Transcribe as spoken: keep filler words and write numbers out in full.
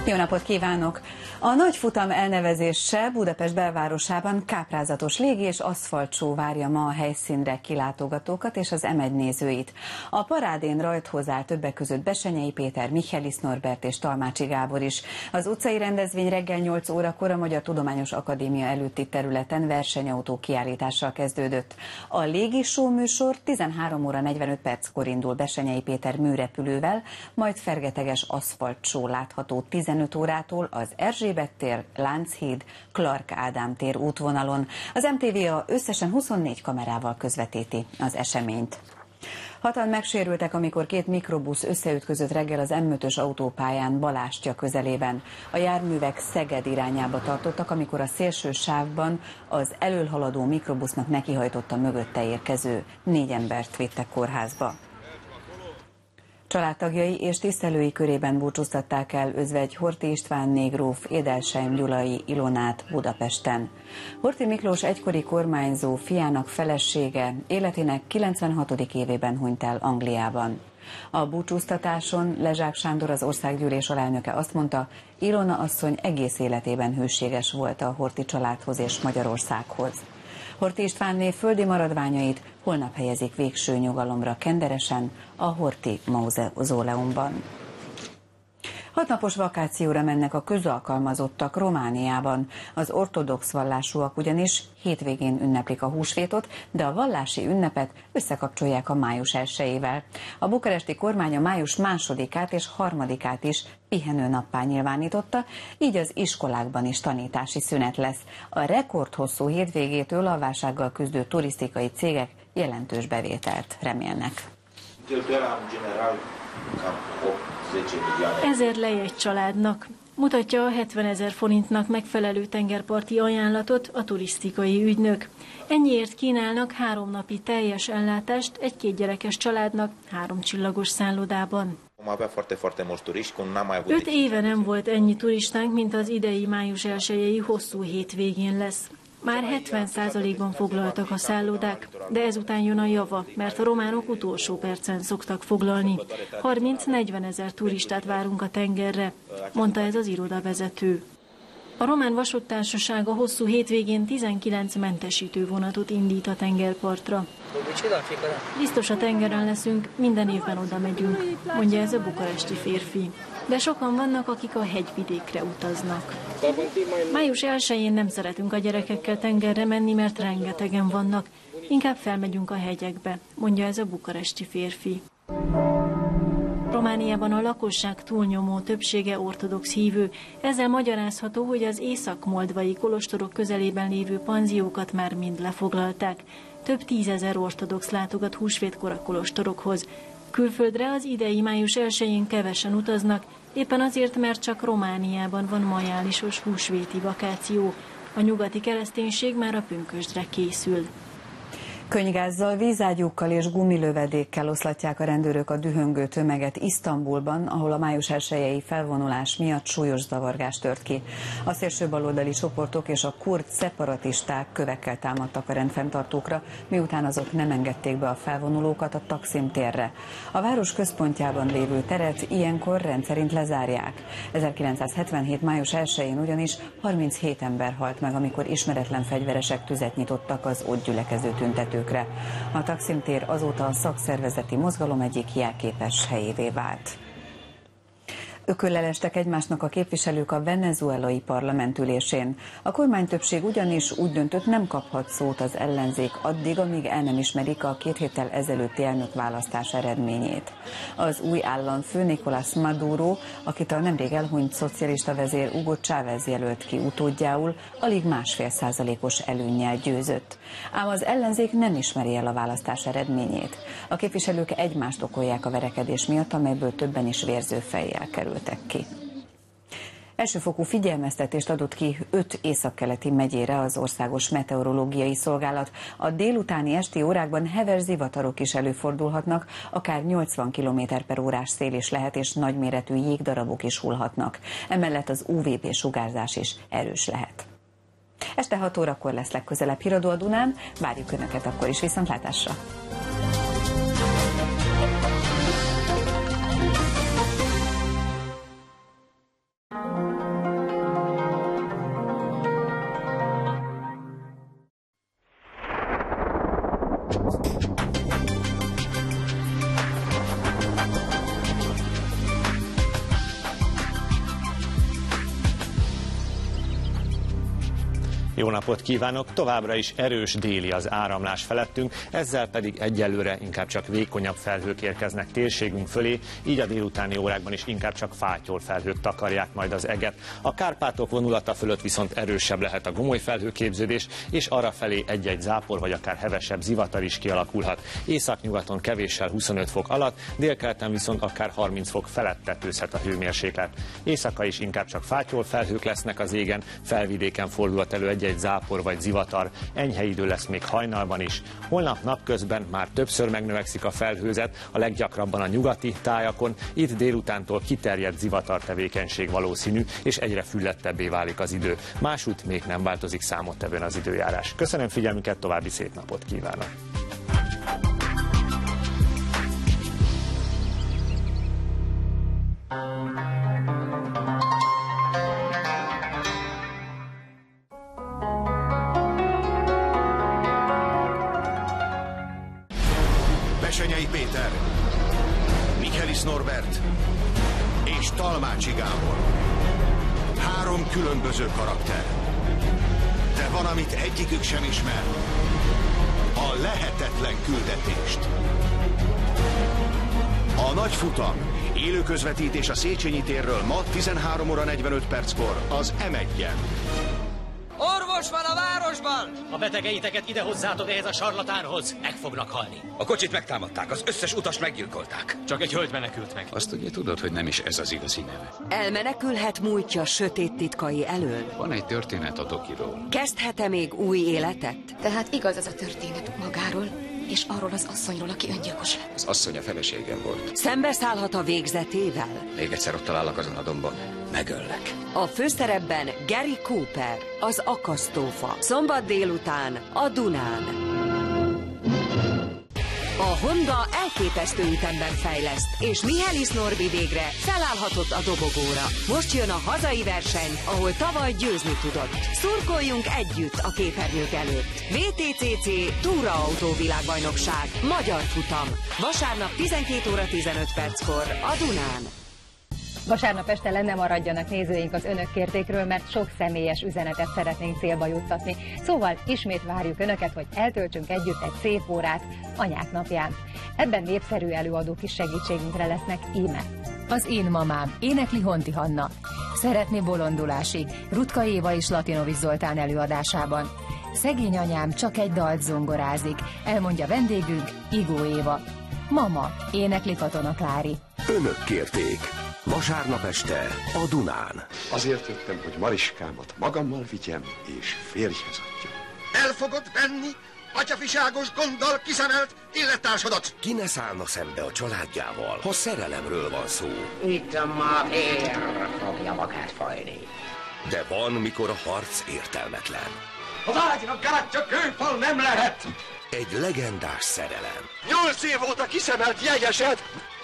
Jó napot kívánok! A nagy futam elnevezése Budapest belvárosában káprázatos légi és aszfaltsó várja ma a helyszínre kilátogatókat és az em egy nézőit. A parádén rajthoz áll többek között Bessenyei Péter, Michelis Norbert és Talmácsi Gábor is. Az utcai rendezvény reggel nyolc órakor a Magyar Tudományos Akadémia előtti területen versenyautó kiállítással kezdődött. A légi show műsor tizenhárom óra negyvenöt perckor indul Bessenyei Péter műrepülővel, majd fergeteges aszfaltsó látható tizenöt órától az Erzsébet tér, Lánchíd, Clark Ádám tér útvonalon. Az em té vé á összesen huszonnégy kamerával közvetíti az eseményt. Hatan megsérültek, amikor két mikrobusz összeütközött reggel az em ötös autópályán Balástya közelében. A járművek Szeged irányába tartottak, amikor a szélső sávban az elölhaladó mikrobusznak nekihajtott a mögötte érkező. Négy embert vittek kórházba. Családtagjai és tisztelői körében búcsúztatták el özvegy Horthy Istvánné gróf Édelsheim Gyulai Ilonát Budapesten. Horthy Miklós egykori kormányzó fiának felesége életének kilencvenhatodik évében hunyt el Angliában. A búcsúztatáson Lezsák Sándor, az országgyűlés alelnöke azt mondta, Ilona asszony egész életében hűséges volt a Horthy családhoz és Magyarországhoz. Horthy Istvánné földi maradványait holnap helyezik végső nyugalomra Kenderesen, a Horthy mauzóleumban. Hatnapos vakációra mennek a közalkalmazottak Romániában. Az ortodox vallásúak ugyanis hétvégén ünneplik a húsvétot, de a vallási ünnepet összekapcsolják a május elsejével. A bukaresti kormány a május másodikát és harmadikát is pihenőnappá nyilvánította, így az iskolákban is tanítási szünet lesz. A rekordhosszú hétvégétől a válsággal küzdő turisztikai cégek jelentős bevételt remélnek. Ezer lej egy családnak. Mutatja a hetvenezer forintnak megfelelő tengerparti ajánlatot a turisztikai ügynök. Ennyiért kínálnak három napi teljes ellátást egy kétgyerekes családnak három csillagos szállodában. Öt éve nem volt ennyi turistánk, mint az idei május elsejei hosszú hétvégén lesz. Már hetven százalékban foglaltak a szállodák, de ezután jön a java, mert a románok utolsó percen szoktak foglalni. harminc-negyven ezer turistát várunk a tengerre, mondta ez az irodavezető. A Román Vasúttársaság a hosszú hétvégén tizenkilenc mentesítő vonatot indít a tengerpartra. Biztos a tengeren leszünk, minden évben oda megyünk, mondja ez a bukaresti férfi. De sokan vannak, akik a hegyvidékre utaznak. Május elsején nem szeretünk a gyerekekkel tengerre menni, mert rengetegen vannak. Inkább felmegyünk a hegyekbe, mondja ez a bukaresti férfi. Romániában a lakosság túlnyomó többsége ortodox hívő. Ezzel magyarázható, hogy az észak-moldvai kolostorok közelében lévő panziókat már mind lefoglalták. Több tízezer ortodox látogat húsvétkor a kolostorokhoz. Külföldre az idei május elsején kevesen utaznak, éppen azért, mert csak Romániában van majálisos húsvéti vakáció. A nyugati kereszténység már a pünkösdre készül. Könnygázzal, vízágyúkkal és gumilövedékkel oszlatják a rendőrök a dühöngő tömeget Isztambulban, ahol a május elsejei felvonulás miatt súlyos zavargás tört ki. A szélsőbaloldali csoportok és a kurd szeparatisták kövekkel támadtak a rendfenntartókra, miután azok nem engedték be a felvonulókat a Taksim térre. A város központjában lévő teret ilyenkor rendszerint lezárják. ezerkilencszázhetvenhét május elsején ugyanis harminchét ember halt meg, amikor ismeretlen fegyveresek tüzet nyitottak az ott gyülekező tüntetőkre. A Taksim tér azóta a szakszervezeti mozgalom egyik jelképes helyévé vált. Ököllel estek egymásnak a képviselők a venezuelai parlamentülésén. A kormánytöbbség ugyanis úgy döntött, nem kaphat szót az ellenzék addig, amíg el nem ismerik a két héttel ezelőtti elnökválasztás eredményét. Az új államfő Nicolás Maduro, akit a nemrég elhunyt szocialista vezér Hugo Chávez jelölt ki utódjául, alig másfél százalékos előnnyel győzött. Ám az ellenzék nem ismeri el a választás eredményét. A képviselők egymást okolják a verekedés miatt, amelyből többen is vérzőfejjel kerültek ki. Elsőfokú figyelmeztetést adott ki öt északkeleti megyére az Országos Meteorológiai Szolgálat. A délutáni esti órákban heves zivatarok is előfordulhatnak, akár nyolcvan kilométer per órás szél is lehet, és nagyméretű jégdarabok is hullhatnak. Emellett az u vé bé sugárzás is erős lehet. Este hat órakor lesz legközelebb híradó a Dunán, várjuk Önöket akkor is, viszontlátásra! Thank you. Jó napot kívánok! Továbbra is erős déli az áramlás felettünk, ezzel pedig egyelőre inkább csak vékonyabb felhők érkeznek térségünk fölé, így a délutáni órákban is inkább csak fátyol felhők takarják majd az eget. A Kárpátok vonulata fölött viszont erősebb lehet a gomoly felhőképződés, és arrafelé egy-egy zápor vagy akár hevesebb zivatar is kialakulhat. Északnyugaton kevéssel huszonöt fok alatt, délkeleten viszont akár harminc fok felett tetőzhet a hőmérséklet. Éjszaka is inkább csak fátyol felhők lesznek az égen, felvidéken fordulhat elő egy egy zápor vagy zivatar, enyhe idő lesz még hajnalban is. Holnap napközben már többször megnövekszik a felhőzet, a leggyakrabban a nyugati tájakon, itt délutántól kiterjedt zivatar tevékenység valószínű, és egyre füllettebbé válik az idő. Másút még nem változik számottevően az időjárás. Köszönöm figyelmüket, további szép napot kívánok! Besenyei Péter, Michelis Norbert és Talmácsi Gábor. Három különböző karakter. De van, amit egyikük sem ismer. A lehetetlen küldetést. A nagy futam. Élő közvetítés a Széchenyi térről ma tizenhárom óra negyvenöt perckor az em egyen. Orvos van a városban! A betegeiteket ide hozzátok ehhez a sarlatánhoz. Meg fognak halni. A kocsit megtámadták, az összes utast meggyilkolták. Csak egy hölgy menekült meg. Azt ugye tudod, hogy nem is ez az igazi neve. Elmenekülhet múltja sötét titkai elől? Van egy történet a Dokiról. Kezdhet-e még új életet? Tehát igaz ez a történet magáról, és arról az asszonyról, aki öngyilkos lett. Az asszony a feleségem volt. Szembeszállhat a végzetével? Még egyszer ott találok azon a dombon, megöllek. A főszerepben Gary Cooper, az akasztófa. Szombat délután a Dunán. A Honda elképesztő ütemben fejleszt, és Michelis Norbi végre felállhatott a dobogóra. Most jön a hazai verseny, ahol tavaly győzni tudott. Szurkoljunk együtt a képernyők előtt. vé té cé cé Túraautó világbajnokság, magyar futam. Vasárnap tizenkét óra tizenöt perckor a Dunán. Vasárnap este le ne maradjanak nézőink az önök kértékről, mert sok személyes üzenetet szeretnénk célba juttatni. Szóval ismét várjuk önöket, hogy eltöltsünk együtt egy szép órát Anyák napján. Ebben népszerű előadók is segítségünkre lesznek, íme. Az én mamám, énekli Honti Hanna. Szeretné bolondulásig, Rutka Éva és Latinovics Zoltán előadásában. Szegény anyám csak egy dalt zongorázik, elmondja vendégünk, Igó Éva. Mama, énekli Katona Klári. Önök kérték. Vasárnap este a Dunán. Azért jöttem, hogy Mariskámat magammal vigyem és férjhez adjam. El fogod venni atyafiságos gonddal kiszemelt illettársadat? Ki ne szállna szembe a családjával, ha szerelemről van szó? Itt a mavér fogja magát fajni. De van, mikor a harc értelmetlen. Az ágynak gátja kőfal nem lehet! Egy legendás szerelem. Nyolc év óta kiszemelt jegyesed